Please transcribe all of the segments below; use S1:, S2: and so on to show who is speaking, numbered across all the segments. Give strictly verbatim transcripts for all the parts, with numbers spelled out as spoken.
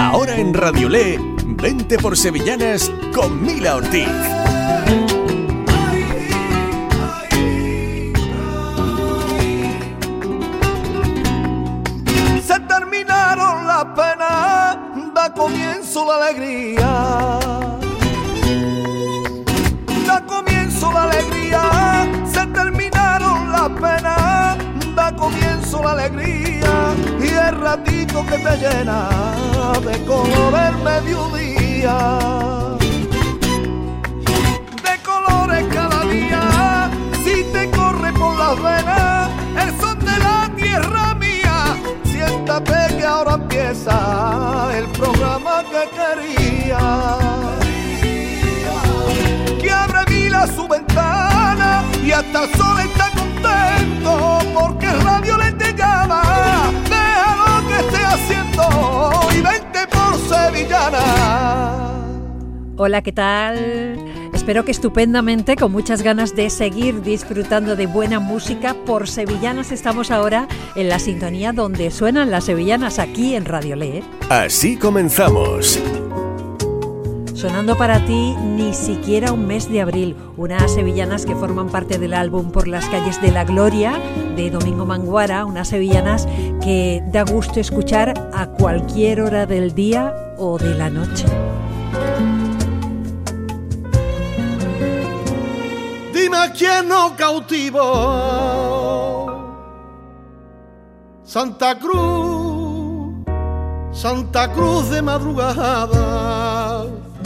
S1: Ahora en Radiolé, vente por Sevillanas con Mila Ortiz.
S2: Se terminaron las penas, da comienzo la alegría. Da comienzo la alegría, se terminaron las penas, da comienzo la alegría y el ratito que te llena de color el mediodía. De colores cada día, si te corre por las venas el son de la tierra mía, siéntate que ahora empieza el programa que quería. Que abre Mila su ventana y hasta el sol está contento porque el radio le te llama. Deja lo que esté haciendo y vente por Sevillana.
S3: Hola, ¿qué tal? Espero que estupendamente, con muchas ganas de seguir disfrutando de buena música. Por Sevillanas estamos ahora en la sintonía donde suenan las sevillanas aquí en Radiolé.
S1: Así comenzamos.
S3: Sonando para ti Ni siquiera un mes de abril, unas sevillanas que forman parte del álbum Por las calles de la gloria de Domingo Manguara, unas sevillanas que da gusto escuchar a cualquier hora del día o de la noche.
S2: Dime a quién no cautivó Santa Cruz, Santa Cruz de madrugada.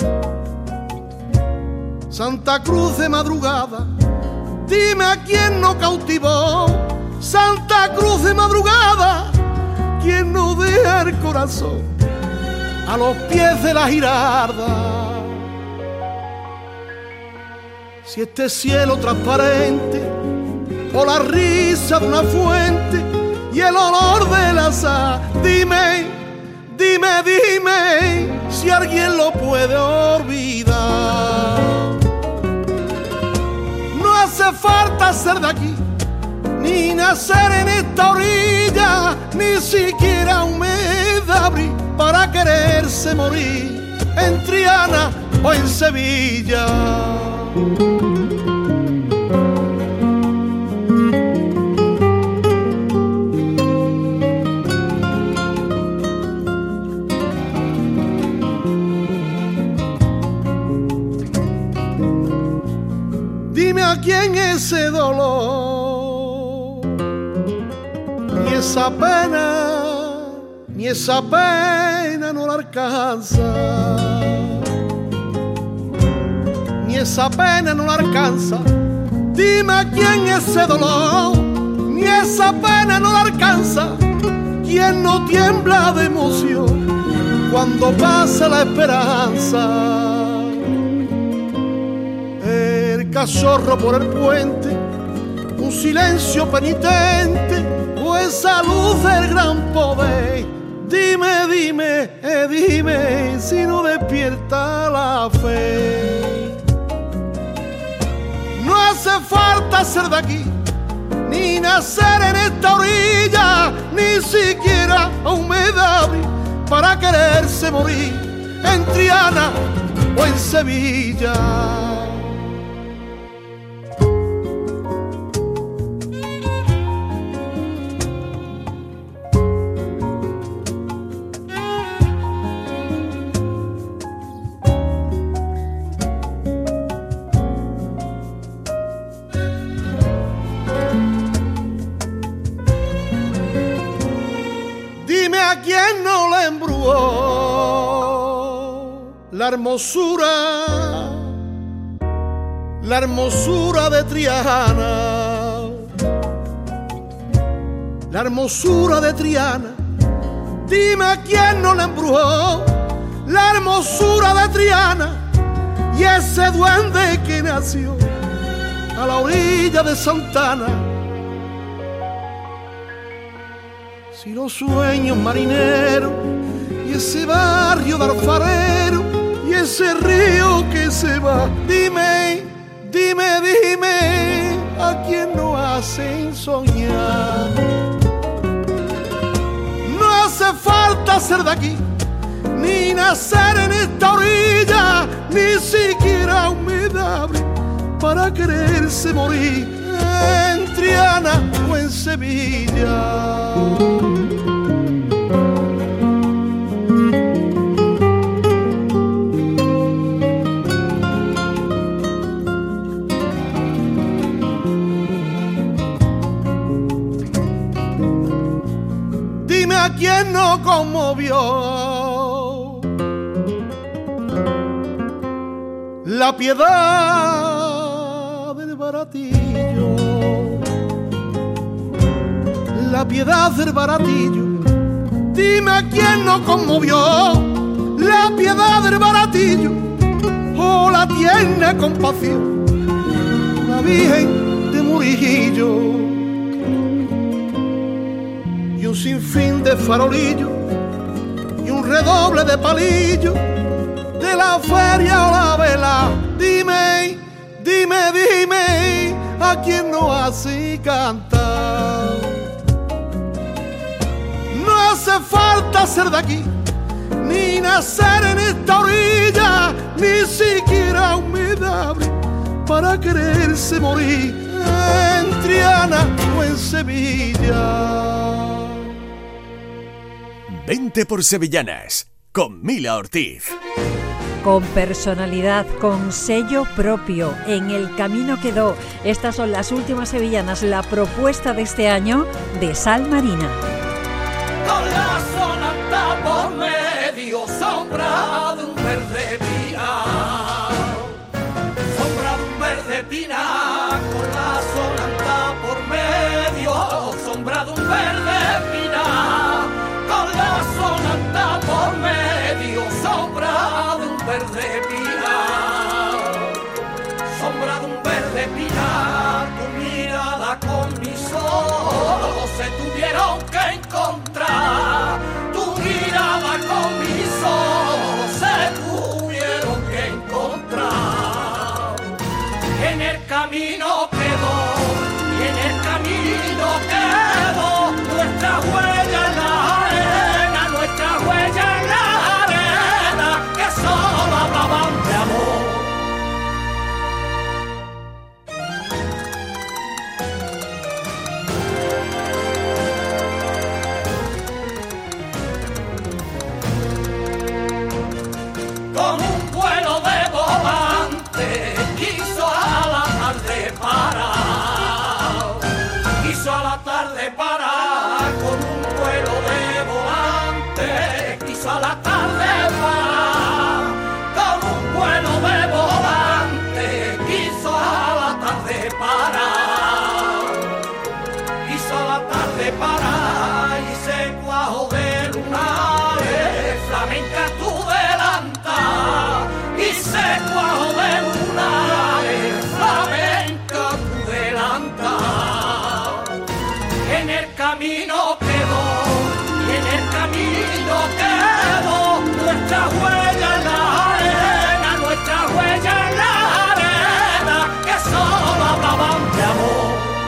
S2: Santa Cruz de madrugada, dime a quién no cautivó Santa Cruz de madrugada, quien no deja el corazón a los pies de la girarda. Si este cielo transparente o la risa de una fuente y el olor de la sal, dime, dime, dime si alguien lo puede olvidar. No hace falta ser de aquí, ni nacer en esta orilla, ni siquiera un mes de abril para quererse morir en Triana o en Sevilla. Dime a quién ese dolor, ni esa pena, ni esa pena no la alcanza. Ni esa pena no la alcanza. Dime a quién ese dolor, ni esa pena no la alcanza. Quien no tiembla de emoción cuando pasa la esperanza. El cachorro por el puente, un silencio penitente, o esa luz del gran poder. Dime, dime, eh, dime si no despierta la fe. No hace falta ser de aquí, ni nacer en esta orilla, ni siquiera un mes de abril para quererse morir en Triana o en Sevilla. ¿Quién no le embrujó la hermosura, la hermosura de Triana? La hermosura de Triana, dime a quién no le embrujó la hermosura de Triana y ese duende que nació a la orilla de Santana. Si los sueños marineros y ese barrio de alfarero y ese río que se va, dime, dime, dime a quién no hacen soñar. No hace falta ser de aquí, ni nacer en esta orilla, ni siquiera humedad para quererse morir en Triana o en Sevilla. Dime a quién no conmovió la piedad del baratillo, la piedad del baratillo. Dime a quién no conmovió la piedad del baratillo, o la tierna compasión, la Virgen de Murillo. Y un sinfín de farolillos y un redoble de palillos de la feria o la vela. Dime, dime, dime, a quién no hace cantar. No hace falta ser de aquí, ni nacer en esta orilla, ni siquiera humedad para quererse morir en Triana o en Sevilla.
S1: Vente por Sevillanas, con Mila Ortiz.
S3: Con personalidad, con sello propio, en el camino quedó. Estas son las últimas sevillanas, la propuesta de este año de Sal Marina.
S4: Con la sonata por medio, sombra de un verde pinar, sombra de un verde pinar, con la sonata por medio, sombra de un verde pinar, con la sonata por medio, sombra de un verde pinar, sombra de un verde pinar, tu mirada con mis ojos se tuvieron que encontrar, tu mirada con mis ojos se tuvieron que encontrar. En el camino quedó, y en el camino quedó nuestra huella en la arena, nuestra huella en la arena, que solo hablaban de amor. Con un vuelo de volante quiso a la tarde parar, quiso a la tarde parar, con un vuelo de volante quiso a la tarde parar, con un vuelo de volante quiso a la tarde parar, quiso a la tarde parar, y se cuajó de lunares, flamenca tú delanta, y se cuajó de lunares, flamenca tú delanta. En el camino quedó, y en el camino quedó nuestra huella en la arena, nuestra huella en la arena, que solo hablaban de amor.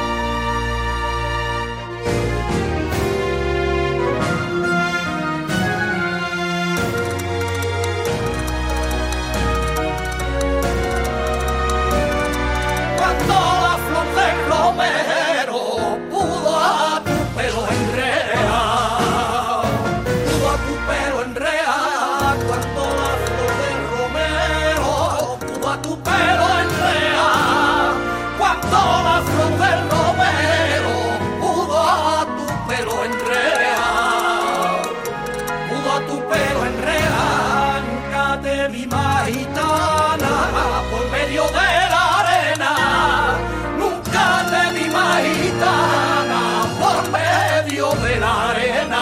S4: Cuando la flor del romero pudo a tu pelo enredar, pudo a tu pelo enredar, cuando la flor del romero pudo a tu pelo enredar, cuando la flor del romero pudo a tu pelo enredar, pudo a tu pelo enredar, nunca te vi más gitana por medio de la arena, nunca te vi más gitana por medio de la arena.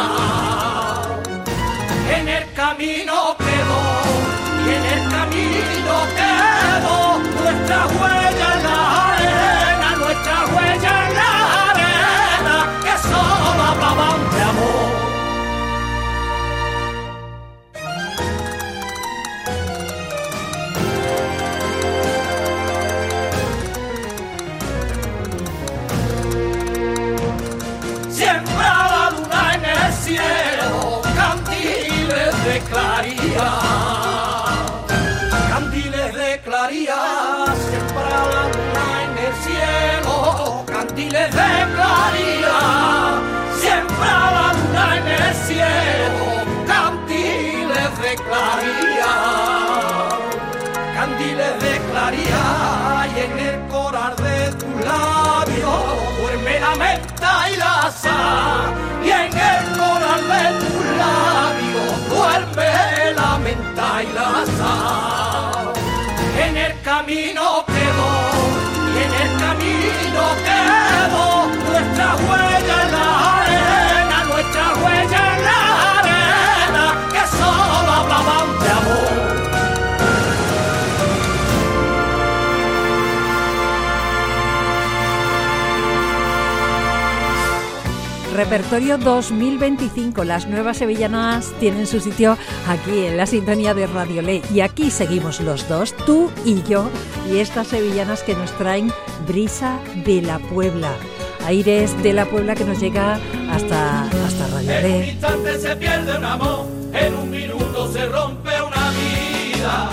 S4: En el camino quedó, y en el camino quedó nuestra huella en la arena, nuestra huella en la arena, que solo hablaban de amor. Siembra la luna en el cielo, cantiles de claridad, de claridad, candiles de claridad, y en el coral de tus labios duerme la menta y la sal, y en el coral de tus labios duerme la menta y la sal. En el camino quedó, y en el camino quedó nuestra huella en la arena, nuestra huella en la arena, que solo hablaban de amor.
S3: Repertorio dos mil veinticinco, las nuevas sevillanas tienen su sitio aquí en la sintonía de Radio Ley, y aquí seguimos los dos, tú y yo, y estas sevillanas que nos traen brisa de la Puebla, aires de la Puebla que nos llega hasta, hasta Radio Ley.
S4: En un instante se pierde un amor, en un minuto se rompe una vida,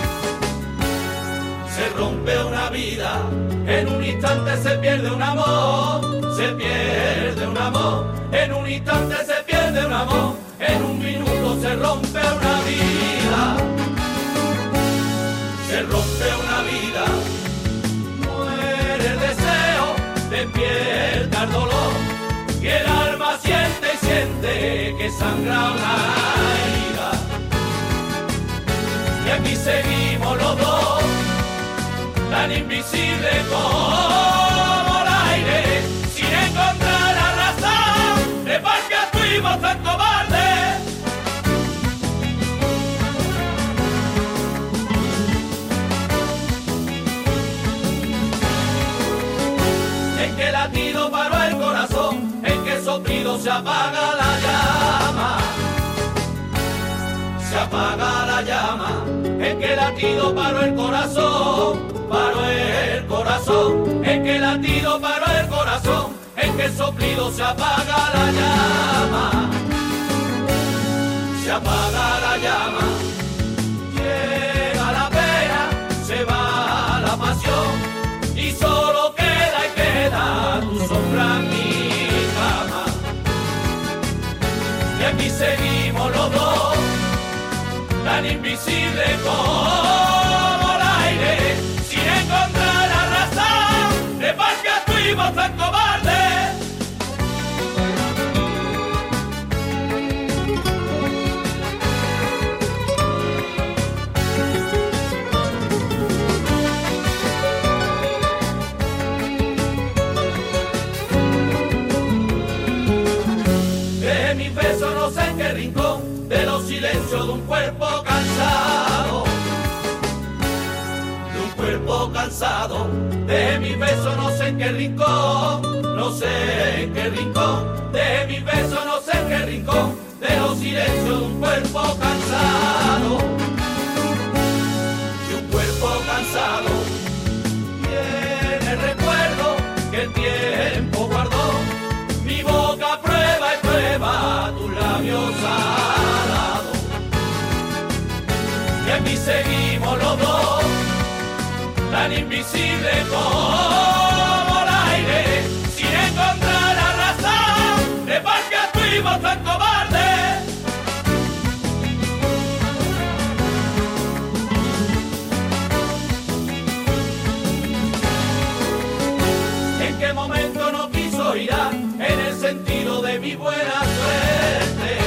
S4: se rompe una vida, en un instante se pierde un amor, se pierde un amor, en un instante se pierde un amor, en un minuto se rompe una vida, se rompe una vida, muere el deseo, despierta el dolor, y el alma siente y siente que sangra una herida, y aquí seguimos los dos, tan invisibles como el aire, sin encontrar la razón de por qué fuimos tan cobardes. En que latido paró el corazón, en que soplido se apaga la llama, se apaga la llama, en que latido paró el corazón, paró el corazón, en que latido paró el corazón, en que soplido se apaga la llama, se apaga la llama, llega la pena, se va la pasión, y solo queda y queda tu sombra en mi cama, y aquí seguimos los dos, tan invisibles como el aire, sin encontrar la razón de por qué fuimos tan cobardes. De mis besos no sé en qué rincón, de los silencios de un cuerpo cansado, cuerpo cansado, de mis besos no sé en qué rincón, no sé en qué rincón, de mis besos no sé en qué rincón, de los silencios de un cuerpo cansado, de un cuerpo cansado, viene el recuerdo que el tiempo guardó, mi boca prueba y prueba tus labios salados, y aquí seguimos los dos, tan invisible como el aire, sin encontrar la razón de por qué fuimos tan cobardes. ¿En qué momento no quiso girar en el sentido de mi buena suerte?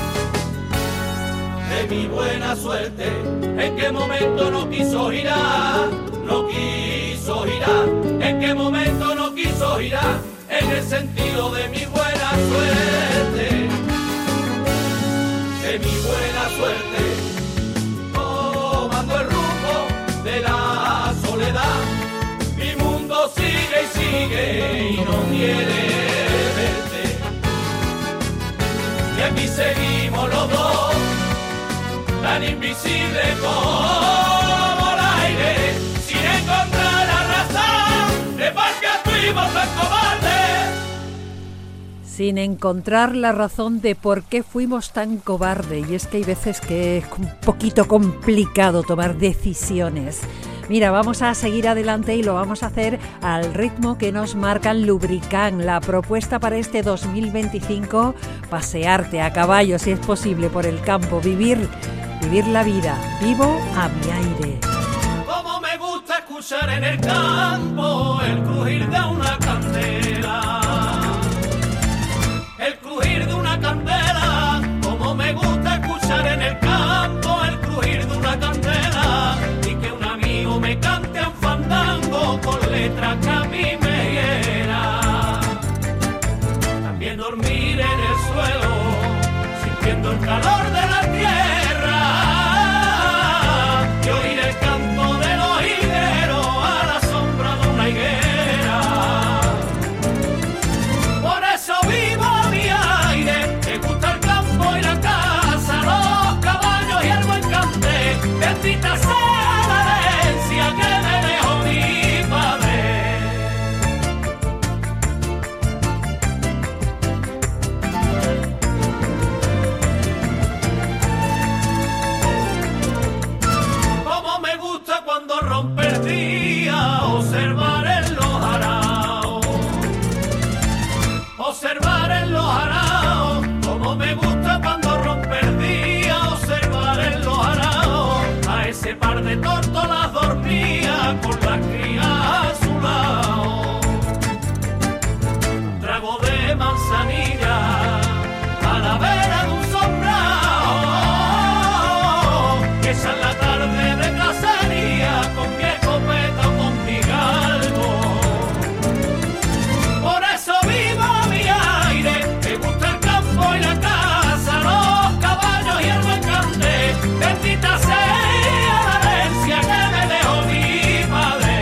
S4: De mi buena suerte, ¿en qué momento no quiso girar? No quiso girar, en qué momento no quiso girar, en el sentido de mi buena suerte, de mi buena suerte, tomando el rumbo de la soledad, mi mundo sigue y sigue y no quiere verte, y aquí seguimos los dos, tan invisibles como el aire, sin encontrar la razón de por qué fuimos tan cobardes.
S3: Sin encontrar la razón de por qué fuimos tan cobardes. Y es que hay veces que es un poquito complicado tomar decisiones. Mira, vamos a seguir adelante y lo vamos a hacer al ritmo que nos marcan Lubricán. La propuesta para este dos mil veinticinco, pasearte a caballo si es posible por el campo, vivir vivir la vida, vivo a mi aire.
S4: Como me gusta escuchar en el campo el crujir de una candela, el crujir de una candela. Como me gusta escuchar en el campo el crujir de una candela, y que un amigo me cante un fandango con letras que a mí me hiera. También dormir en el suelo sintiendo el calor de la tierra, y oír el canto de los higueros a la sombra de una higuera. Por eso vivo a mi aire, me gusta el campo y la casa, los caballos y el buen cante. Bendita sea la herencia que me dejó mi padre. Cuando rompe el día, observar en los araos, observar en los araos. Como me gusta cuando rompe el día, observar en los araos a ese par de tórtolas dormía con las crías a su lado. Un trago de manzanilla a la vera de un sombrado, que esa es la tarde de cacería con mi escopeta o con mi galgo. Por eso vivo a mi aire, me gusta el campo y la casa, los caballos y el buen cante. Bendita sea la herencia que me dejó mi padre.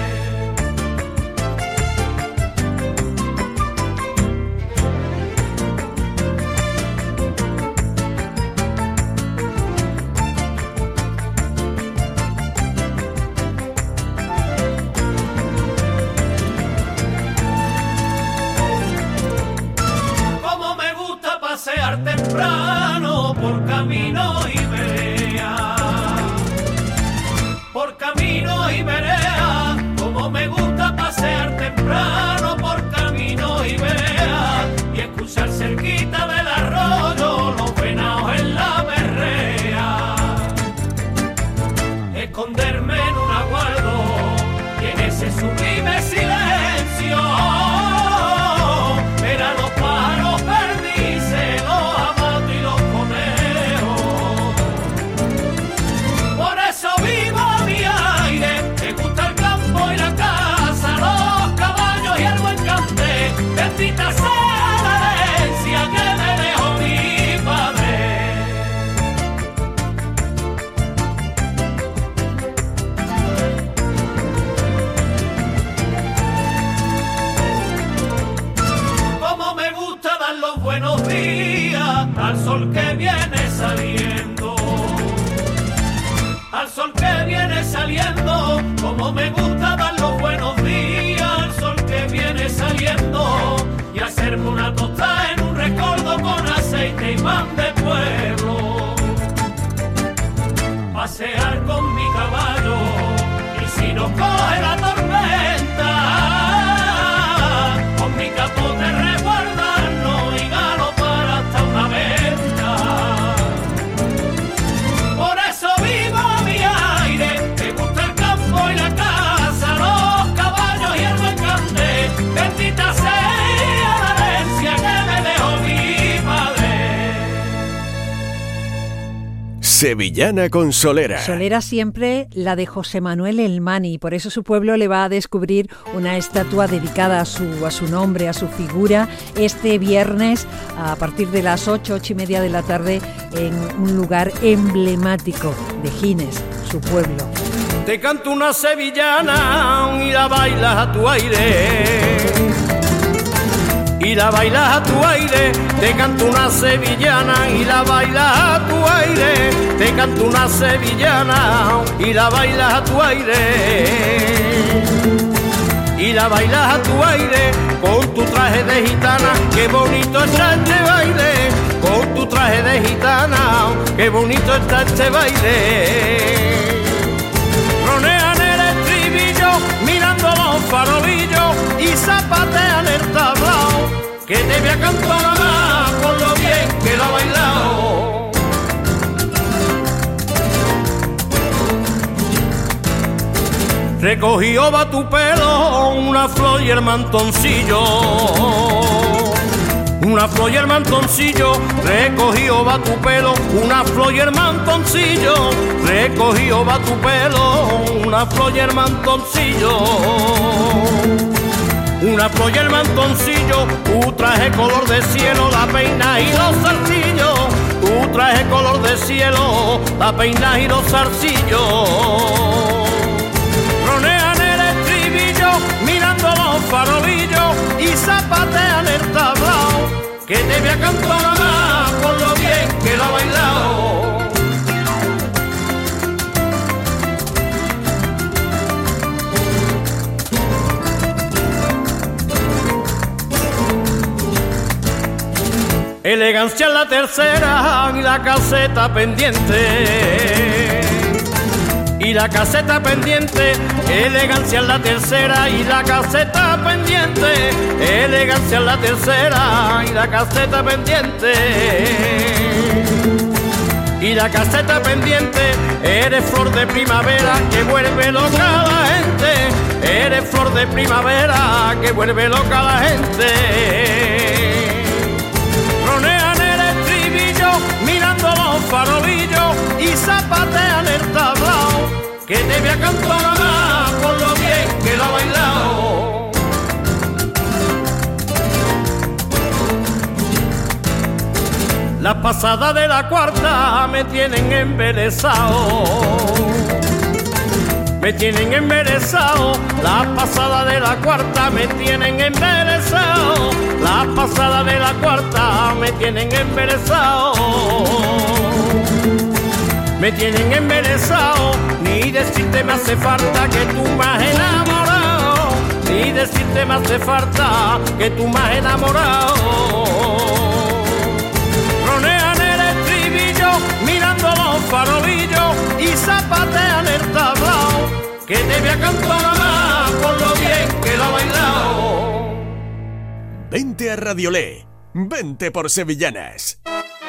S4: Pasear temprano por camino y vereda, por camino y vereda. Como me gusta pasear temprano por camino y vereda, y escuchar cerquita del arroyo los venados en la berrea. Esconderme en un aguardo y en ese sublime silencio ver a los pájaros perdices, los amados y los conejos. Por eso vivo a mi aire, me gusta el campo y la casa, los caballos y el buen cante. Bendita sea la herencia que me dejó mi padre. Los buenos días al sol que viene saliendo, al sol que viene saliendo. Como me gusta dar los buenos días al sol que viene saliendo, y hacerme una tostada en un recuerdo con aceite y pan de pueblo. Pasear con mi caballo y si nos coge la tormenta, con mi capote resguardarnos y galopar hasta una venta. Por eso vivo a mi aire, me gusta el campo y la casa, los caballos y el buen cante. Bendita sea la herencia que me dejó mi padre.
S1: Sevillana con Solera.
S3: Solera siempre la de José Manuel Elmani, y por eso su pueblo le va a descubrir una estatua dedicada a su, a su nombre, a su figura, este viernes a partir de las ocho, ocho y media de la tarde en un lugar emblemático de Gines, su pueblo.
S4: Te canto una sevillana y la bailas a tu aire, y la bailas a tu aire. Te canto una sevillana y la bailas a tu aire. Te canto una sevillana y la bailas a tu aire, y la bailas a tu aire con tu traje de gitana. Qué bonito está este baile con tu traje de gitana. Qué bonito está este baile. Ronean el estribillo mirando los farolillos y zapatean el tablao, que te voy a cantar nada más por lo bien que lo ha bailado.
S5: recogió va tu pelo, una flor y el mantoncillo. Una flor y el mantoncillo, recogió va tu pelo, una flor y el mantoncillo, recogió va tu pelo, una flor y el mantoncillo. Una flor y el mantoncillo, tu traje color de cielo, la peina y los zarcillos, tu traje color de cielo, la peina y los zarcillos. Ronean el estribillo, mirando los farolillos y zapatean el tablao, que te voy a cantar nada más por lo bien que la ha bailado. Elegancia en la tercera y la caseta pendiente. Y la caseta pendiente, elegancia en la tercera y la caseta pendiente. Elegancia en la tercera y la caseta pendiente. Y la caseta pendiente, eres flor de primavera que vuelve loca a la gente. Eres flor de primavera que vuelve loca a la gente. Ronean el estribillo, mirando los farolillos y zapatean el tablao, que te voy a cantar nada más por lo bien que lo ha bailado. Las pasadas de la cuarta me tienen embelesado, me tienen embelesado. Las pasadas de la cuarta me tienen embelesado, las pasadas de la cuarta me tienen embelesado. Me tienen embelesado, ni decirte me hace falta que tú me has enamorado, ni decirte me hace falta que tú me has enamorado. Ronean el estribillo, mirando los farolillos y zapatean el tablao, que te voy a cantar nada más por lo bien que lo ha bailado.
S1: Vente a Radiolé, vente por Sevillanas.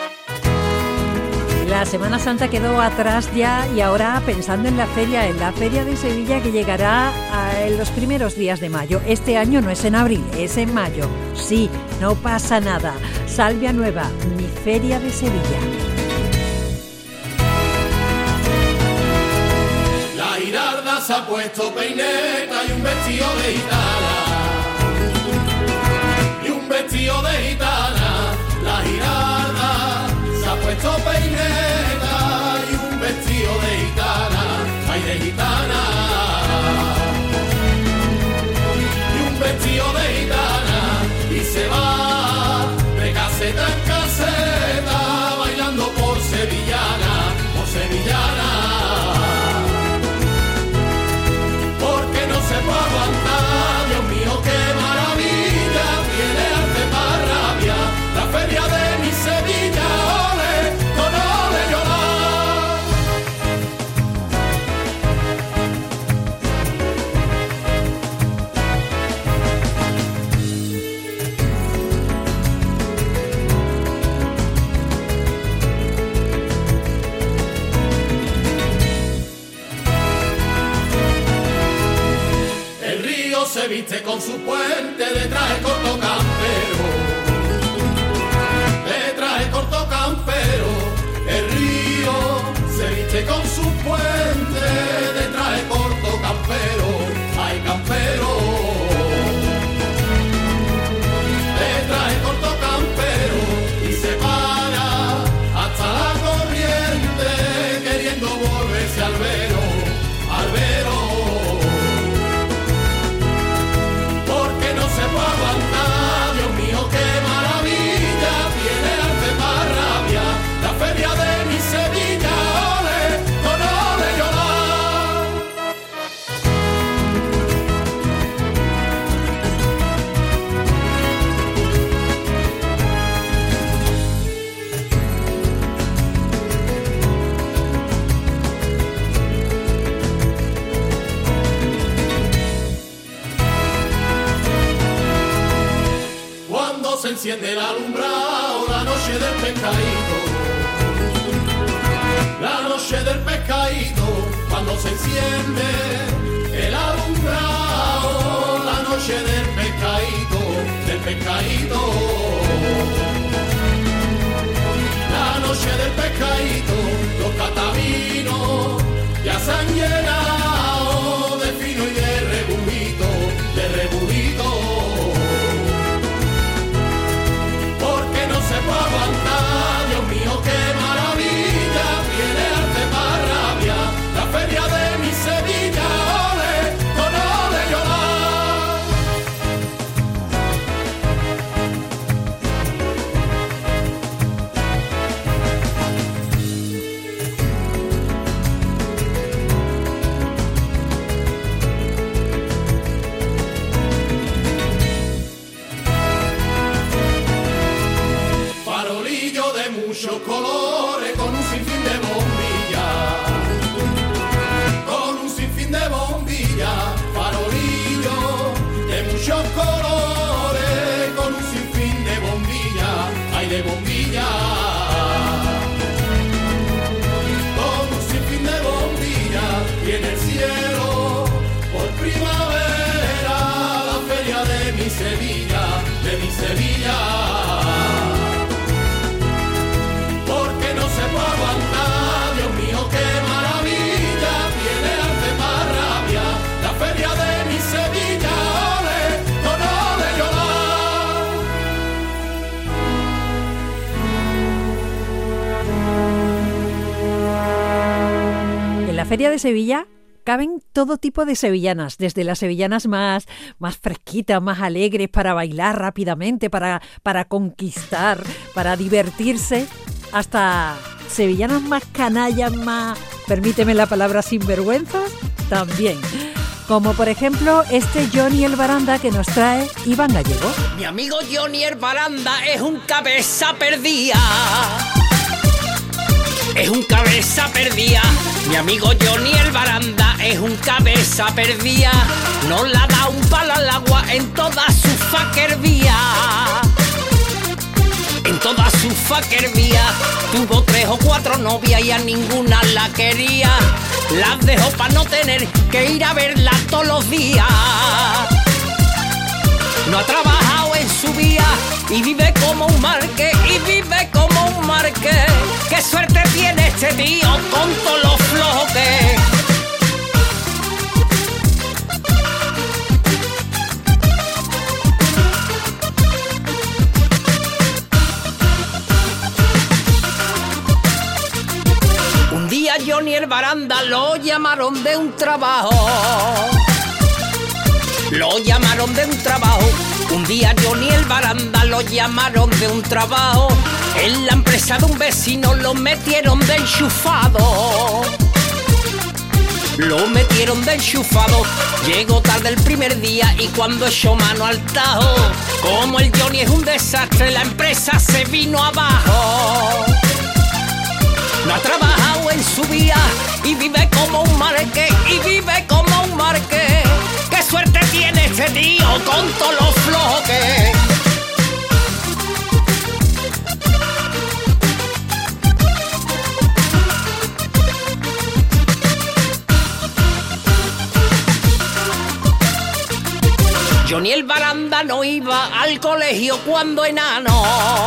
S3: La Semana Santa quedó atrás ya y ahora pensando en la feria, en la feria de Sevilla que llegará a, en los primeros días de mayo. Este año no es en abril, es en mayo. Sí, no pasa nada. Salvia Nueva, mi feria de Sevilla.
S4: La Giralda se ha puesto peineta y un vestido de gitana, y un vestido de gitana. La Giralda se ha puesto peineta y un vestido de gitana, ay de gitana, y un vestido de gitana, y se va de caseta en caseta, bailando por sevillana, por sevillana, porque no se puede aguantar. Dios mío, qué maravilla, tiene arte para rabia, la feria de mi Sevilla. Se viste con su puente de traje corto campero, de traje corto campero. El río se viste con su puente de traje corto campero, ay campero, de traje corto campero, y se para hasta la corriente queriendo volverse al vero, al vero. Aguantar, Dios mío, qué maravilla, tiene arte para rabia, la feria de mi Sevilla, ole, con ole llorar. Se enciende el alumbrado, la noche del pescadito, la noche del pescadito, cuando se enciende el Sevilla, porque no se puede aguantar, Dios mío, qué maravilla, tiene arte más rabia, la feria de mi Sevilla, ole, con ole
S3: llorar. En la feria de Sevilla caben todo tipo de sevillanas, desde las sevillanas más, más fresquitas, más alegres, para bailar rápidamente, para, para conquistar, para divertirse, hasta sevillanas más canallas, más, permíteme la palabra, sinvergüenzas, también. Como por ejemplo este Johnny el Baranda que nos trae Iván Gallego.
S5: Mi amigo Johnny el Baranda es un cabeza perdida. Es un cabeza perdida, mi amigo Johnny el Baranda es un cabeza perdida. No la da un palo al agua en toda su faquerbía. En toda su faquerbía tuvo tres o cuatro novias y a ninguna la quería. Las dejó para no tener que ir a verla todos los días. No ha trabajado en su vida y vive como un marqués, y vive como un marqués. ¡Qué suerte tiene este tío con todos los flojos que! Un día Johnny el Baranda lo llamaron de un trabajo. Lo llamaron de un trabajo. Un día Johnny el Baranda lo llamaron de un trabajo. En la empresa de un vecino lo metieron de enchufado. Lo metieron de enchufado. Llegó tarde el primer día y cuando echó mano al tajo, como el Johnny es un desastre, la empresa se vino abajo. No ha trabajado en su vida y vive como un marqués, y vive como un marqués. ¡Qué suerte tiene este tío con todos los flojos que! Johnny el Baranda no iba al colegio cuando enano.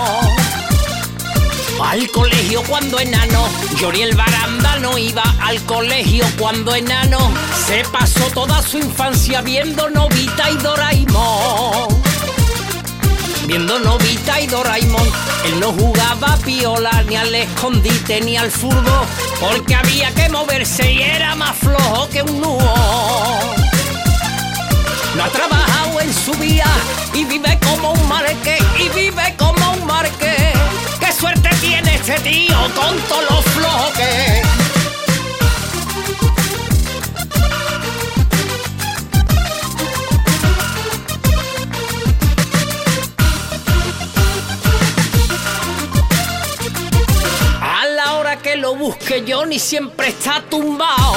S5: Al colegio cuando enano, Johnny el Baranda no iba al colegio cuando enano. Se pasó toda su infancia viendo Novita y Doraemon. Viendo Novita y Doraemon. Él no jugaba piola, ni al escondite, ni al furbo, porque había que moverse y era más flojo que un nudo. No ha trabajado en su vida y vive como un marqués, y vive como un marqués. ¡Qué suerte tiene este tío con todos los flojos que! A la hora que lo busque Johnny siempre está tumbado.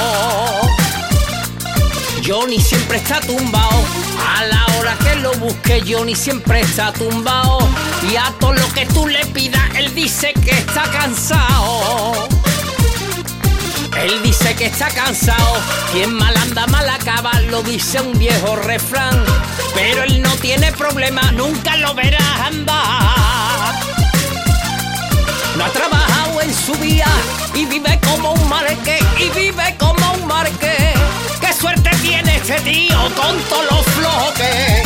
S5: Johnny siempre está tumbado. A la hora que lo busque Johnny siempre está tumbado. Y a todo lo que tú le pidas él dice que está cansado. Él dice que está cansado. Quien mal anda mal acaba, lo dice un viejo refrán. Pero él no tiene problema, nunca lo verás andar. No ha trabajado en su vida y vive como un marqués, y vive como un marqués. ¡Qué suerte tiene este tío con todos los flojos que!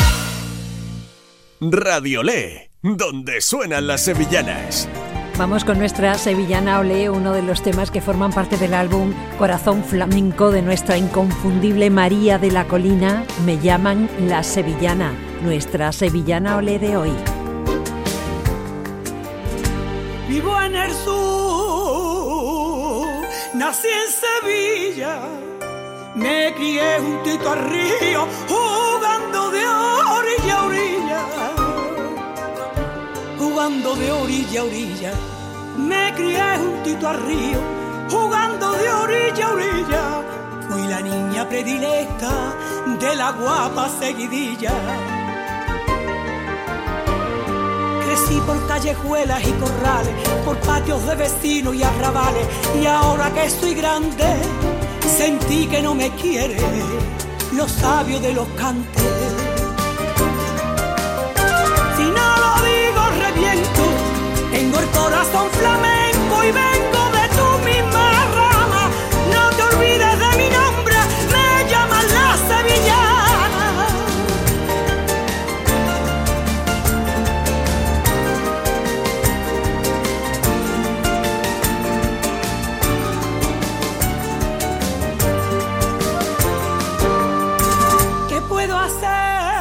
S1: Radio Olé, donde suenan las sevillanas.
S3: Vamos con nuestra sevillana Olé, uno de los temas que forman parte del álbum Corazón Flamenco de nuestra inconfundible María de la Colina. Me llaman la sevillana, nuestra sevillana Olé de hoy.
S6: Vivo en el sur, nací en Sevilla, me crié juntito al río, jugando de orilla a orilla, jugando de orilla a orilla, me crié juntito al río, jugando de orilla a orilla, fui la niña predilecta de la guapa seguidilla. Crecí por callejuelas y corrales, por patios de vecinos y arrabales, y ahora que estoy grande, sentí que no me quiere los sabios de los cantes. Si no lo digo reviento, tengo el corazón flamenco y vengo de tu misma rama. No te olvides de mi nombre, me llaman la sevillana. ¿Qué puedo hacer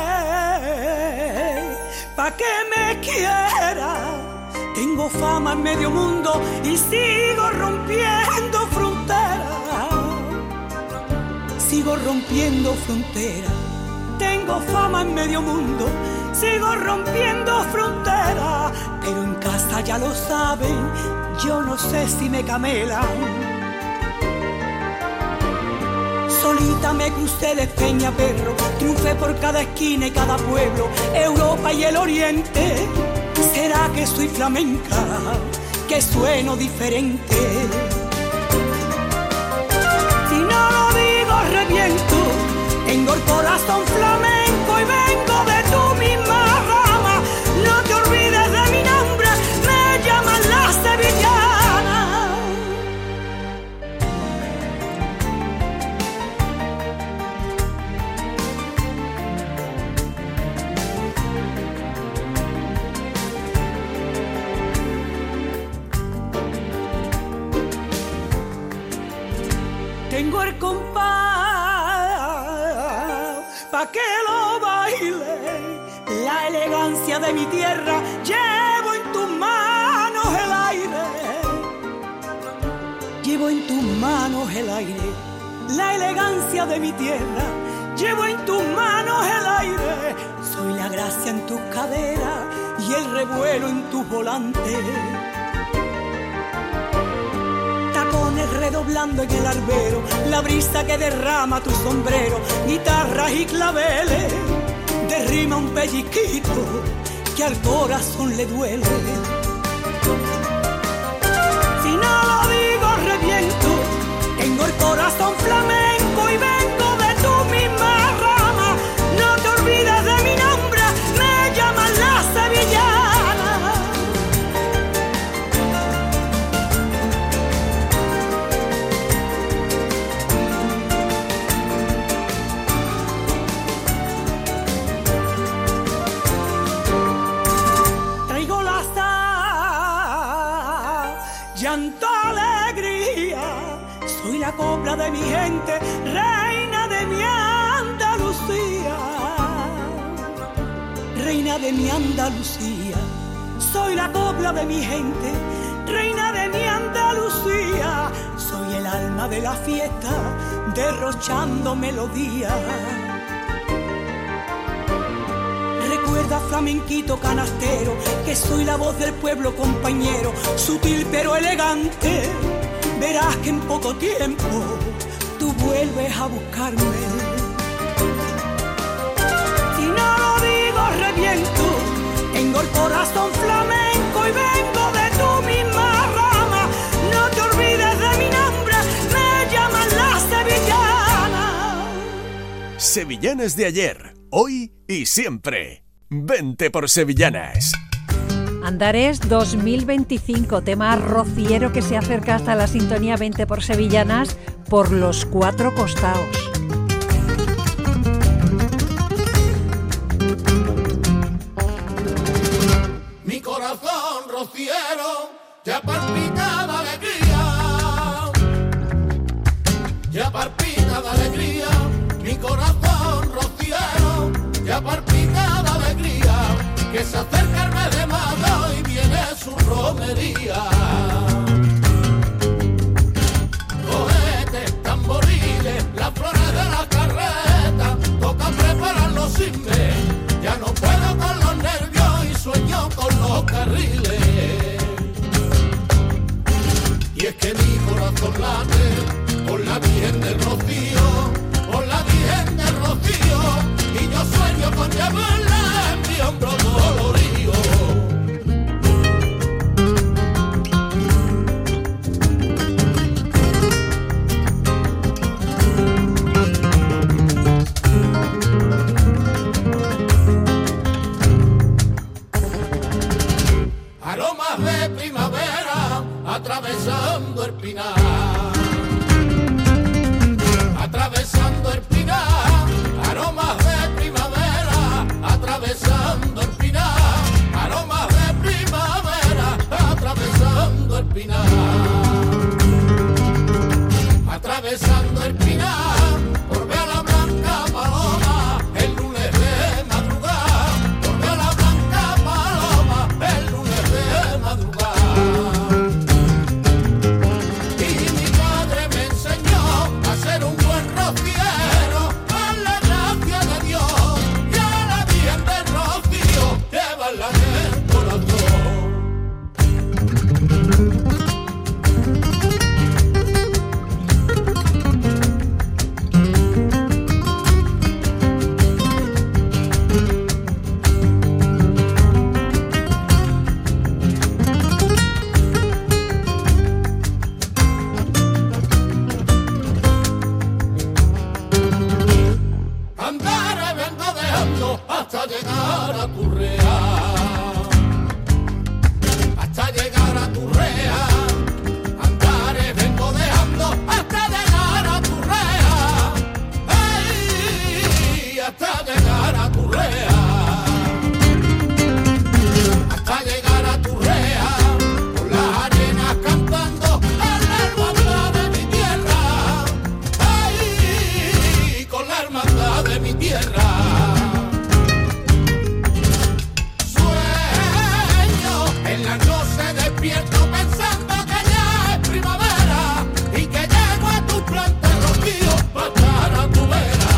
S6: pa' que me quiera? Tengo fama en medio mundo y sigo rompiendo fronteras. Sigo rompiendo fronteras. Tengo fama en medio mundo, sigo rompiendo fronteras. Pero en casa ya lo saben, yo no sé si me camelan. Solita me crucé de Peñaperro, triunfé por cada esquina y cada pueblo, Europa y el Oriente. ¿Será que soy flamenca, que sueno diferente? Si no lo digo reviento, tengo el corazón flamenco y vengo de tu misma rama. No te olvides de mi nombre, me llaman la sevillana. Tengo el compás pa' que lo baile, la elegancia de mi tierra, llevo en tus manos el aire. Llevo en tus manos el aire, la elegancia de mi tierra, llevo en tus manos el aire. Soy la gracia en tus caderas y el revuelo en tus volantes. Redoblando en el albero, la brisa que derrama tu sombrero, guitarras y claveles, derrima un pellizquito que al corazón le duele. Si no lo digo reviento, tengo el corazón flamenco y vengo de tu misma rama. No te olvides de mi nombre, me llaman la sevillana. Llanto, alegría, soy la copla de mi gente, reina de mi Andalucía. Reina de mi Andalucía, soy la copla de mi gente, reina de mi Andalucía. Soy el alma de la fiesta, derrochando melodía. Recuerda, flamenquito canastero, que soy la voz del pueblo, compañero, sutil pero elegante. Verás que en poco tiempo tú vuelves a buscarme. Si no lo digo reviento, tengo el corazón flamenco y vengo de tu misma rama. No te olvides de mi nombre, me llaman la sevillana.
S1: Sevillanas de ayer, hoy y siempre. Vente por Sevillanas.
S3: Andares dos mil veinticinco, tema rociero que se acerca hasta la sintonía Vente por Sevillanas por los cuatro costados.
S4: Mi corazón rociero ya palpita de alegría, ya palpita de alegría. Mi corazón rociero ya palpita de alegría, que se acerca el mes de mayo y viene su romería. Cohetes, tamboriles, las flores de la carreta, toca prepararlo sin ver. Ya no puedo con los nervios y sueño con los carriles. Y es que mi corazón late con la Virgen del Rocío, con la Virgen del Rocío, y yo sueño con llevarla en mi hombro dolorido. pisando el pinar, por ver a la blanca paloma, el lunes de madrugada, por ver a la blanca paloma, el lunes de madrugada. Y mi padre me enseñó a ser un buen rociero, con la gracia de Dios, y a la Virgen del Rocío, llevarla en el corazón. Andaré vengo dejando hasta llegar a tu real, hasta llegar a tu real. Andaré vengo dejando hasta llegar a tu real, ay, hasta llegar a tu real, hasta llegar a tu real, por las arenas cantando en la hermandad de mi tierra, ay, con la hermandad de mi tierra. Sueño en la noche despierto pensando que ya es primavera y que llego a tu planta rocío para estar a tu vera.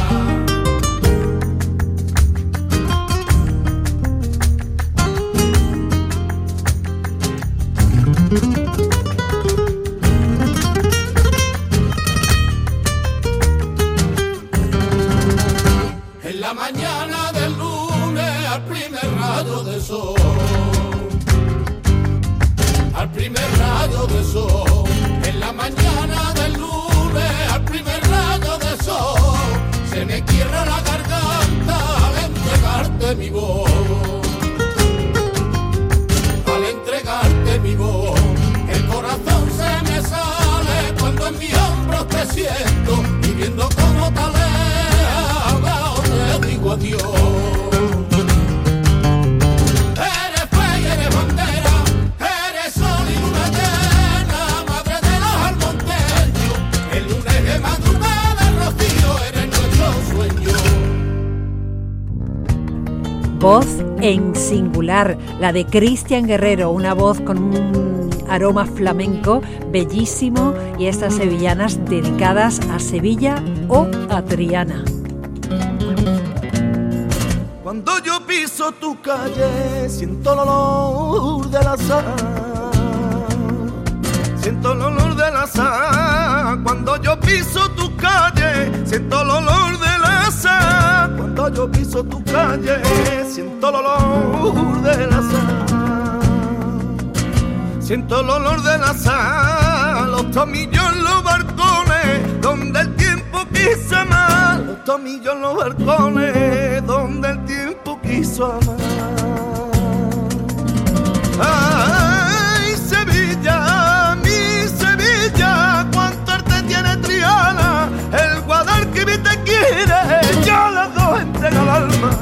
S4: En la mañana del lunes al primer rayo de sol, al primer rayo de sol, en la mañana del lunes al primer rayo de sol, se me quiebra la garganta al entregarte mi voz, al entregarte mi voz, el corazón se me sale cuando en mis hombros te siento y viendo cómo te alejas, te digo adiós. Eres fe y eres bandera, eres sol y luna llena, madre de los almonteños, el lunes de madrugada, Rocío, eres nuestro sueño.
S3: Voz en singular, la de Cristian Guerrero, una voz con un aroma flamenco bellísimo, y estas sevillanas dedicadas a Sevilla o a Triana.
S2: Cuando yo piso tu calle, siento el olor de la sal, siento el olor de la sal. Cuando yo piso tu calle, siento el olor de la sal. Cuando yo piso tu calle, siento el olor de la sal, siento el olor de la sal. Los tomillos en los balcones, donde el tiempo quiso amar. Los tomillos en los balcones, donde el tiempo quiso amar. Ay, Sevilla, mi Sevilla, cuánto arte tiene Triana. El Guadalquivir te quiere, yo las dos entrego al alma.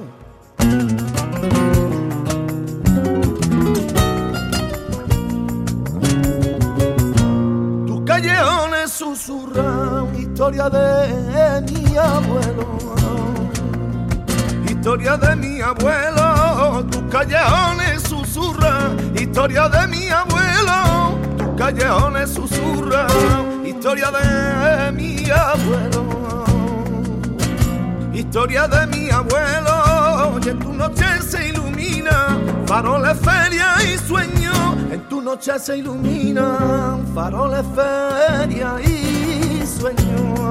S2: Tus callejones susurran historia de mi abuelo, historia de mi abuelo. Tus callejones susurran historia de mi abuelo, tus callejones susurran historia de mi abuelo, historia de mi abuelo. Y en tu noche se ilumina faroles, feria y sueño, en tu noche se iluminan faroles, feria y sueño.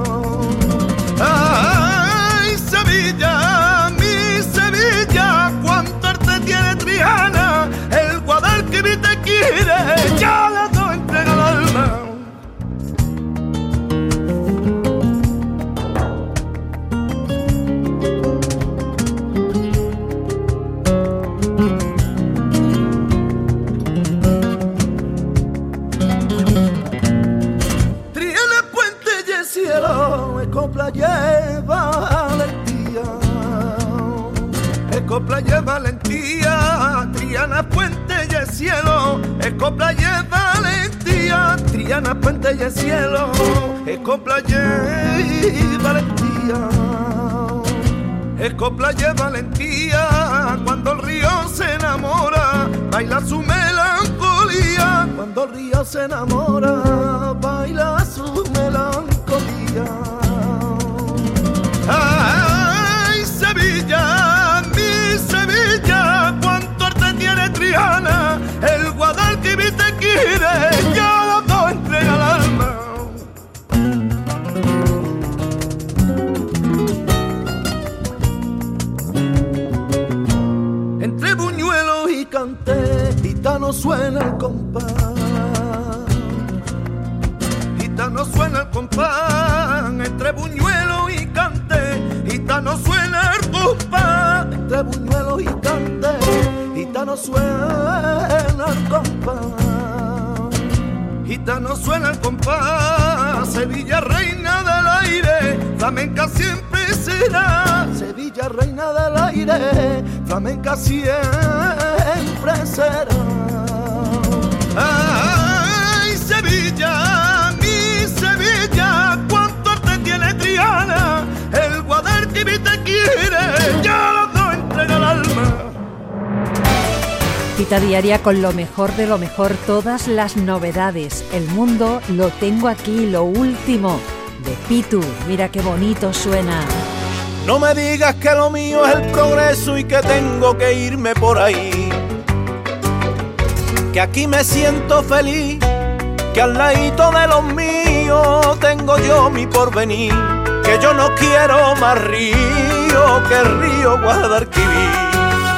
S2: Ay, Sevilla, mi Sevilla, cuánto arte tiene Triana. El Guadalquivir te quiere, ya las dos entrega el alma. Copla lleva valentía, el copla lleva valentía, Triana, puente y el cielo, el copla lleva valentía, Triana. Sevillana, puente y el cielo, es copla y valentía, es copla y valentía. Cuando el río se enamora, baila su melancolía. Cuando el río se enamora, baila su melancolía. Ay, Sevilla, mi Sevilla, cuánto arte tiene Triana, el Guadalquivir te quiere, ya los dos entrega el alma. Entre buñuelos y canté, gitano suena el compás, gitano suena el compás. Entre buñuelos y canté, gitano suena el compás. Entre buñuelos y canté, gitano suena el compás, gitano suena el compás. Sevilla reina del aire, flamenca siempre será. Sevilla reina del aire, flamenca siempre será. Ay, Sevilla, mi Sevilla, cuánto arte tiene Triana, el Guadalquivir te quiere, ya los dos entrega el alma.
S3: Cita diaria con lo mejor de lo mejor, todas las novedades. El mundo lo tengo aquí, lo último de Pitu. Mira qué bonito suena.
S5: No me digas que lo mío es el progreso y que tengo que irme por ahí, que aquí me siento feliz, que al ladito de los míos tengo yo mi porvenir, que yo no quiero más río que el río Guadalquivir.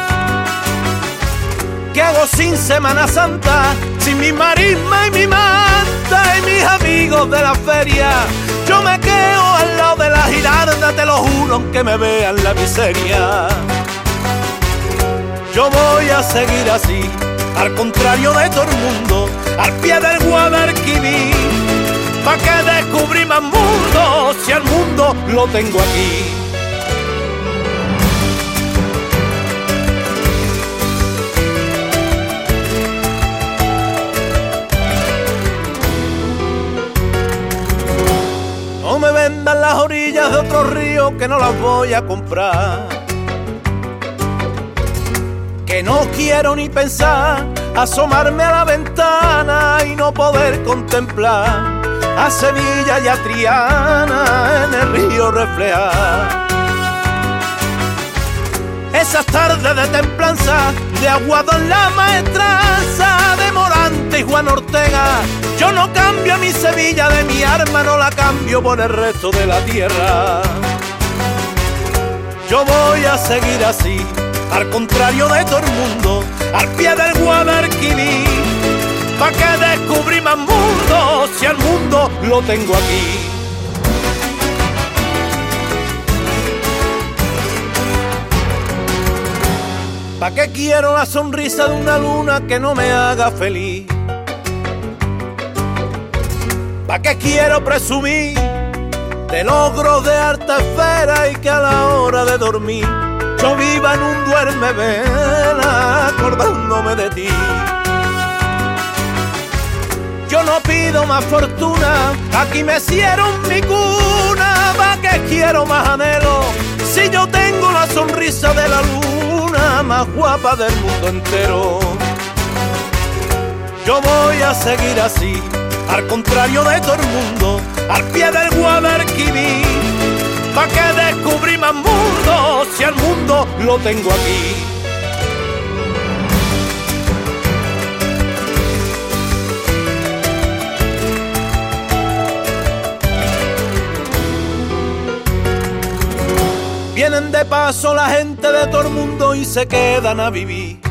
S5: ¿Qué hago sin Semana Santa, sin mi marisma y mi manta y mis amigos de la feria? Yo me quedo al lado de la Girarda, te lo juro, aunque me vean la miseria. Yo voy a seguir así, al contrario de todo el mundo, al pie del Guadalquivir. ¿Pa' qué descubrir más mundo si el mundo lo tengo aquí? No me vendan las orillas de otro río que no las voy a comprar, que no quiero ni pensar asomarme a la ventana y no poder contemplar a Sevilla y a Triana en el río reflejar. Esas tardes de templanza, de Aguado en la Maestranza, de Morante y Juan Ortega, yo no cambio a mi Sevilla, de mi arma no la cambio por el resto de la tierra. Yo voy a seguir así, al contrario de todo el mundo, al pie del Guadalquivir. ¿Pa' qué descubrir más mundo si el mundo lo tengo aquí? ¿Pa' qué quiero la sonrisa de una luna que no me haga feliz? ¿Pa' qué quiero presumir de logros de alta esfera y que a la hora de dormir yo viva en un duerme vela acordándome de ti? Yo no pido más fortuna, aquí me hicieron mi cuna. ¿Pa' qué quiero más anhelo si yo tengo la sonrisa de la luna más guapa del mundo entero? Yo voy a seguir así, al contrario de todo el mundo, al pie del Guadalquivir. ¿Pa' qué descubrir más mundo si el mundo lo tengo aquí? Vienen de paso la gente de todo el mundo y se quedan a vivir,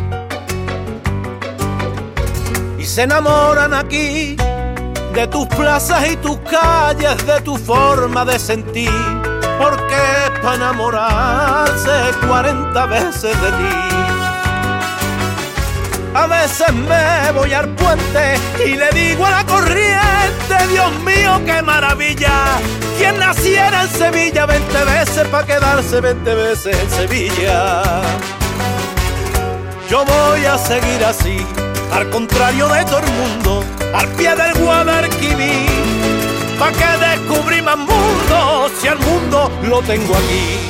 S5: y se enamoran aquí de tus plazas y tus calles, de tu forma de sentir, porque es para enamorarse cuarenta veces de ti. A veces me voy al puente y le digo a la corriente, Dios mío, qué maravilla, quien naciera en Sevilla veinte veces para quedarse veinte veces en Sevilla. Yo voy a seguir así, al contrario de todo el mundo, al pie del Guadalquivir. ¿Pa' qué descubrir más mundo si el mundo lo tengo aquí?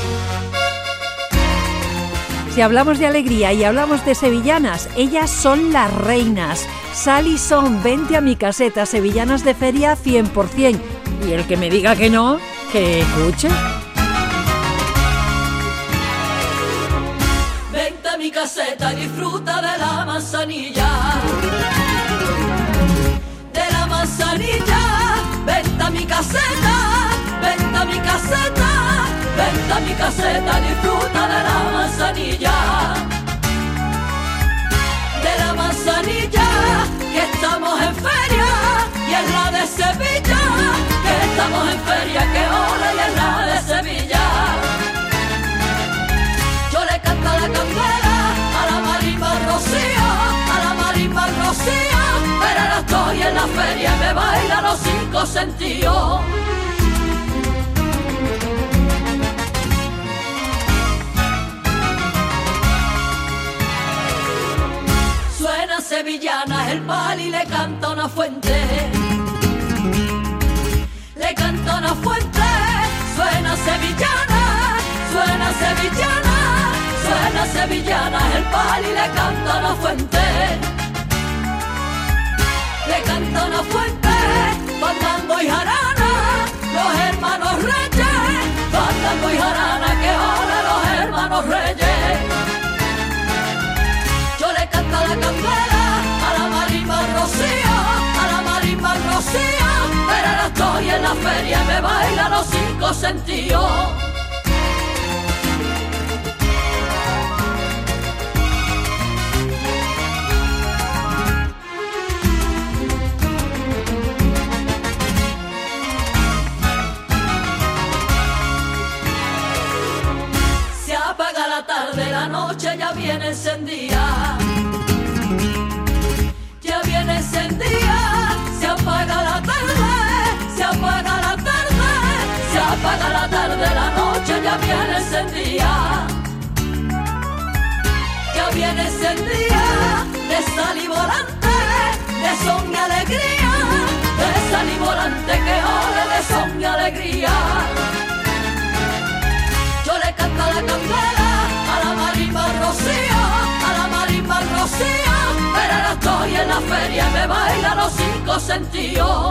S3: Si hablamos de alegría y hablamos de sevillanas, ellas son las reinas. Sal y Son, vente a mi caseta, sevillanas de feria cien por cien. Y el que me diga que no, que escuche.
S7: Vente a mi caseta y disfruta de la manzanilla. De la manzanilla, vente a mi caseta, vente a mi caseta, vente a mi caseta, disfruta de la manzanilla. De la manzanilla, que estamos en feria, y es la de Sevilla, que estamos en feria, que hola y es la de Sevilla. Yo le canto a la candela, a la marimba Rocío, a la marimba Rocío, pero ahora estoy en la feria y me baila los cinco sentidos. Suena sevillana el pal y le canta una fuente. Le canta una fuente, suena sevillana, suena sevillana, suena sevillana el pal y le canta una fuente. Le canta una fuente, Fandango y jarana, los hermanos reyes, Fandango y jarana, que hola los hermanos reyes. Yo le canto a la candela, a la marimba Rocío, a la marimba Rocío, pero ahora estoy en la feria y me baila los cinco sentidos. Se apaga la tarde, la noche ya viene encendida. Ya viene encendida, se apaga la tarde, se apaga la tarde, se apaga la tarde, la noche ya viene encendida. Ya viene encendida, de sal y volante, de son y alegría, de sal y volante, que ole de son y alegría. Yo le canto a la candela, a la marimba Rocío, a la marimba Rocío, pero ahora estoy en la feria y me baila los cinco sentidos.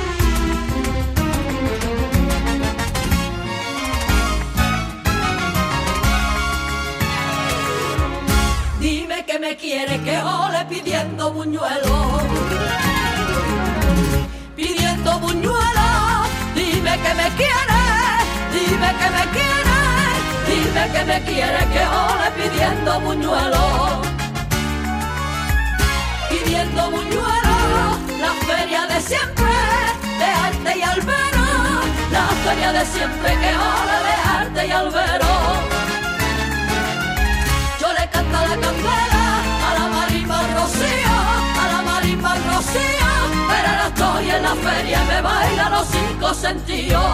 S7: Dime que me quiere, que ole pidiendo buñuelo, pidiendo buñuelo. Dime que me quiere, dime que me quiere, dime que me quiere, que ole pidiendo buñuelo, pidiendo buñuelo. La feria de siempre, de arte y albero, la feria de siempre, que ole de arte y albero. Yo le canto a la candela, a la marimba Rocío, a la marimba Rocío, pero ahora estoy en la feria y me baila los cinco sentidos.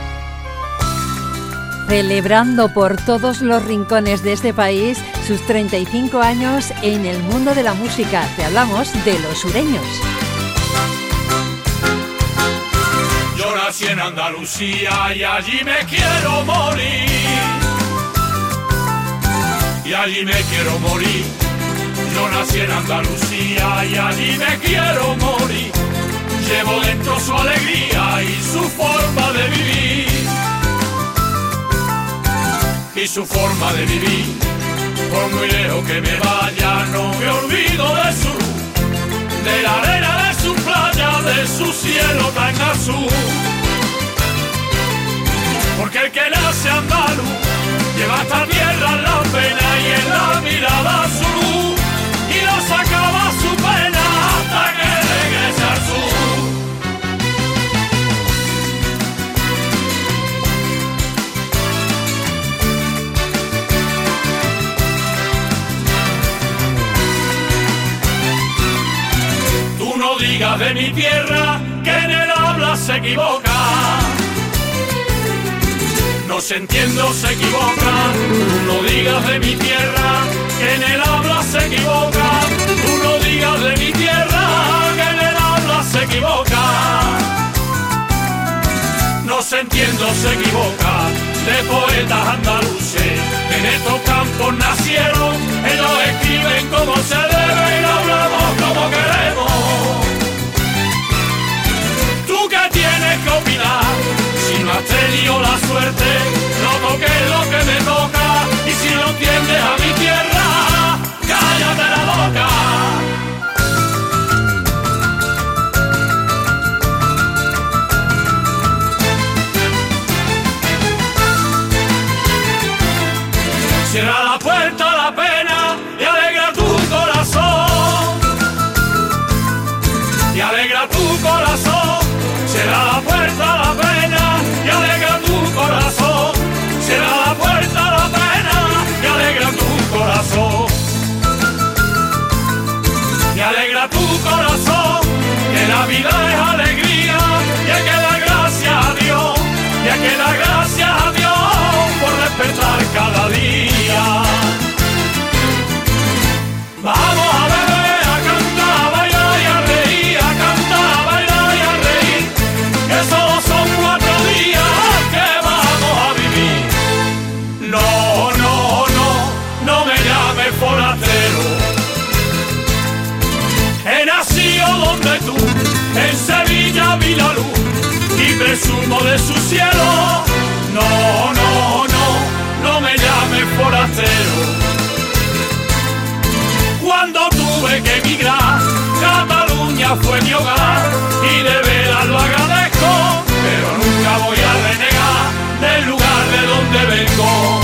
S3: Celebrando por todos los rincones de este país sus treinta y cinco años en el mundo de la música. Te hablamos de los sureños.
S5: Yo nací en Andalucía y allí me quiero morir. Y allí me quiero morir. Yo nací en Andalucía y allí me quiero morir. Llevo dentro su alegría y su forma de vivir. Y su forma de vivir, por muy lejos que me vaya, no me olvido de su luz, de la arena de su playa, de su cielo tan azul. Porque el que nace andaluz lleva esta tierra en la pena y en la mirada su luz, y no sacaba su pena hasta que regrese al sur. No digas de mi tierra que en el habla se equivoca. No se entiende o se equivoca. Tú no digas de mi tierra que en el habla se equivoca. Tú no digas de mi tierra que en el habla se equivoca. No se entiendo, se equivoca, de poetas andaluces. En estos campos nacieron, ellos escriben como se debe y lo hablamos como queremos. ¿Tú qué tienes que opinar? Si no has tenido la suerte, no toques lo que me toca. Y si no entiendes a mi tierra, cállate la boca. Cierra la puerta a la pena y alegra tu corazón. Y alegra tu corazón. Cierra la puerta a la pena y alegra tu corazón. Cierra la puerta a la pena y alegra tu corazón. Y alegra tu corazón, que la vida es alegría y hay que dar gracias a Dios. Y hay que dar gracias a Dios por despertar cada día. Vamos a beber, a cantar, a bailar y a reír, a cantar, a bailar y a reír, que solo son cuatro días que vamos a vivir. No, no, no, no me llames forastero. He nacido donde tú, en Sevilla vi la luz y presumo de su cielo. No, no, no, no me llames forastero. Cuando tuve que emigrar, Cataluña fue mi hogar y de veras lo agradezco, pero nunca voy a renegar del lugar de donde vengo.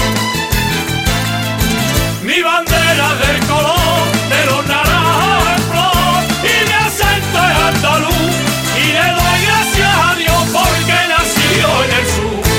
S5: Mi bandera es del color de los naranjos en flor y mi acento es andaluz y le doy gracias a Dios porque nació en el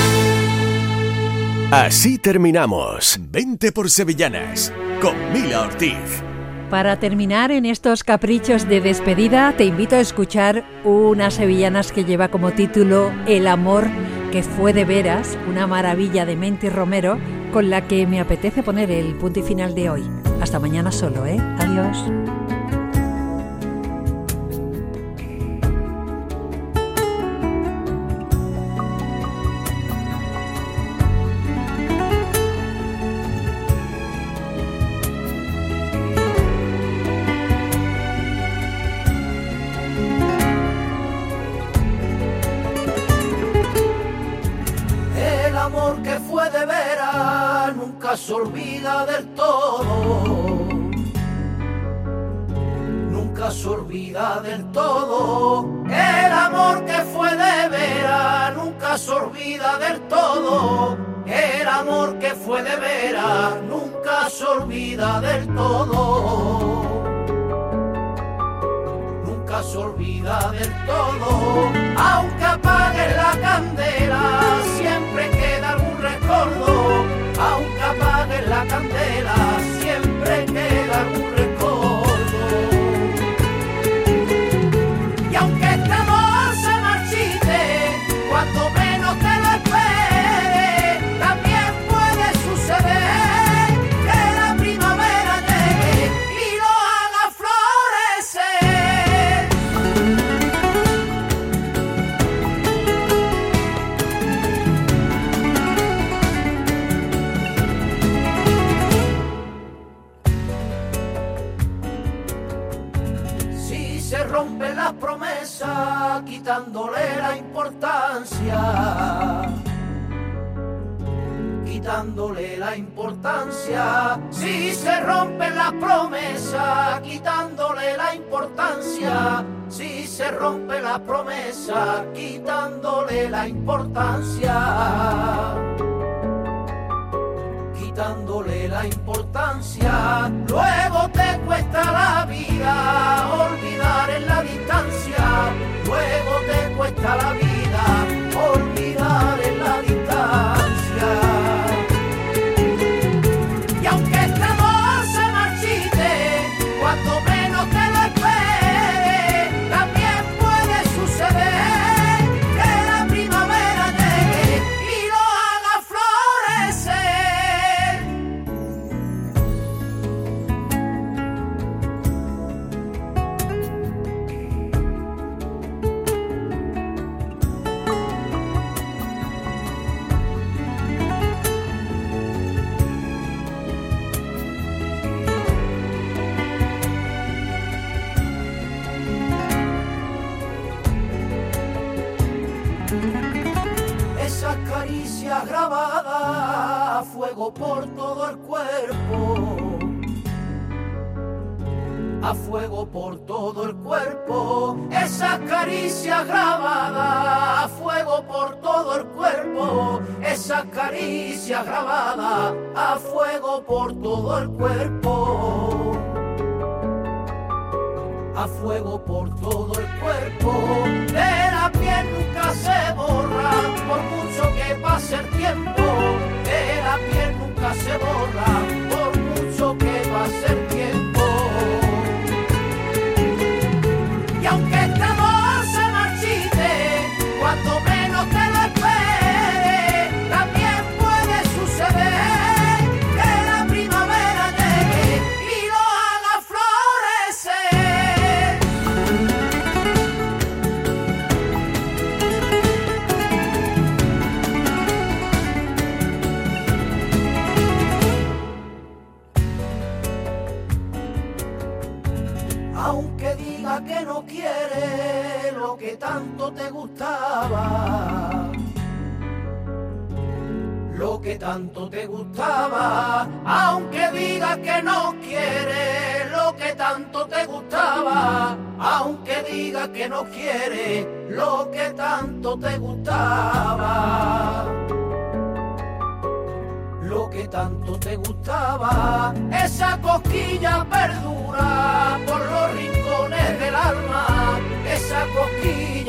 S5: sur.
S1: Así terminamos. Vente por Sevillanas con Mila Ortiz.
S3: Para terminar en estos caprichos de despedida, te invito a escuchar unas sevillanas que lleva como título El amor que fue de veras, una maravilla de Menti Romero, con la que me apetece poner el punto y final de hoy. Hasta mañana solo, ¿eh? Adiós.
S2: Se olvida del todo, nunca se olvida del todo. El amor que fue de veras nunca se olvida del todo. El amor que fue de veras nunca se olvida del todo. Nunca se olvida del todo. Aunque apague la candela, siempre queda algún recuerdo. Aunque apague la candela, siempre queda algún recuerdo. Y aunque este amor se marchite, cuando menos te lo esperes, también puede suceder que la primavera llegue y lo haga florecer. Rompe las promesas quitándole la importancia, quitándole la importancia. Si se rompen las promesas quitándole la importancia, si se rompe la promesa quitándole la importancia, quitándole la importancia. Luego te cuesta la vida olvidar en la distancia. Luego te cuesta la vida olvidar en la distancia. Y aunque este amor se marchite, cuando menos te lo esperes, también puede suceder que la primavera llegue y lo haga florecer.
S4: caricias grabadas a fuego por todo el cuerpo, a fuego por todo el cuerpo, esas caricias grabadas a fuego por todo el cuerpo, esas caricias grabadas a fuego por todo el cuerpo, a fuego por todo el cuerpo, de la piel nunca se borra, por mucho que pase el tiempo, de la piel nunca se borra, por mucho que pase el tiempo. Y aunque este amor se marchite, cuando menos te lo esperes, también puede suceder que la primavera llegue y lo haga florecer. Aunque diga que no quiere lo que tanto te gustaba, lo que tanto te gustaba, aunque diga que no quiere lo que tanto te gustaba, aunque diga que no quiere lo que tanto te gustaba, lo que tanto te gustaba, esa cosquilla perdura por los rincones del alma, esa cosquilla